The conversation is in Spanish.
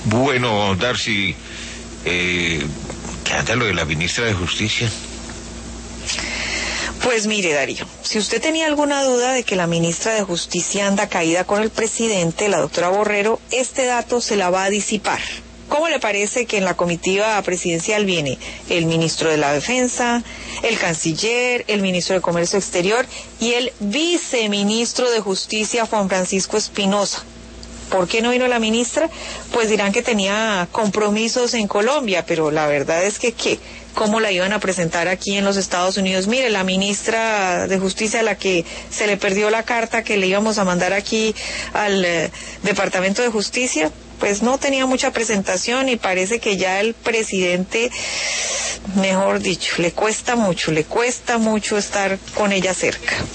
Bueno, Darcy, ¿qué anda lo de la ministra de Justicia? Pues mire, Darío, si usted tenía alguna duda de que la ministra de Justicia anda caída con el presidente, la doctora Borrero, este dato se la va a disipar. ¿Cómo le parece que en la comitiva presidencial viene el ministro de la Defensa, el canciller, el ministro de Comercio Exterior y el viceministro de Justicia, Juan Francisco Espinosa? ¿Por qué no vino la ministra? Pues dirán que tenía compromisos en Colombia, pero la verdad es que ¿cómo la iban a presentar aquí en los Estados Unidos? Mire, la ministra de Justicia, a la que se le perdió la carta que le íbamos a mandar aquí al Departamento de Justicia, pues no tenía mucha presentación y parece que ya el presidente, mejor dicho, le cuesta mucho estar con ella cerca.